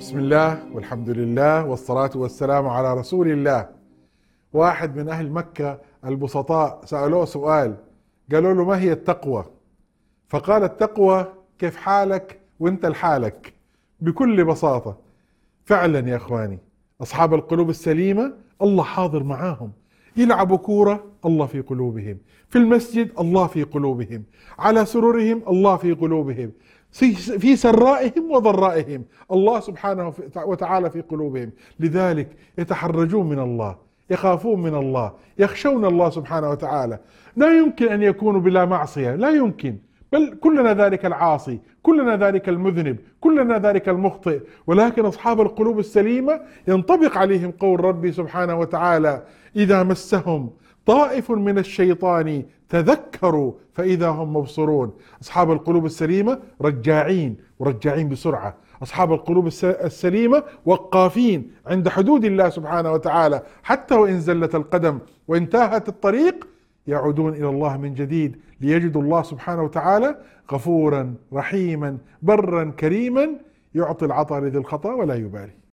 بسم الله والحمد لله والصلاة والسلام على رسول الله. واحد من أهل مكة البسطاء سألوه سؤال، قالوا له: ما هي التقوى؟ فقال: التقوى كيف حالك وانت لحالك، بكل بساطة. فعلا يا اخواني، اصحاب القلوب السليمة الله حاضر معاهم، يلعبوا كورة الله في قلوبهم، في المسجد الله في قلوبهم، على سررهم الله في قلوبهم، في سرائهم وضرائهم الله سبحانه وتعالى في قلوبهم. لذلك يتحرجون من الله، يخافون من الله، يخشون الله سبحانه وتعالى. لا يمكن أن يكونوا بلا معصية، لا يمكن، بل كلنا ذلك العاصي، كلنا ذلك المذنب، كلنا ذلك المخطئ. ولكن أصحاب القلوب السليمة ينطبق عليهم قول ربي سبحانه وتعالى: إذا مسهم طائف من الشيطان تذكروا فإذا هم مبصرون. أصحاب القلوب السليمة رجاعين، ورجاعين بسرعة. أصحاب القلوب السليمة وقافين عند حدود الله سبحانه وتعالى، حتى وإن زلت القدم وإن تاهت الطريق يعودون إلى الله من جديد، ليجدوا الله سبحانه وتعالى غفورا رحيما برا كريما، يعطي العطاء لذي الخطأ ولا يبالي.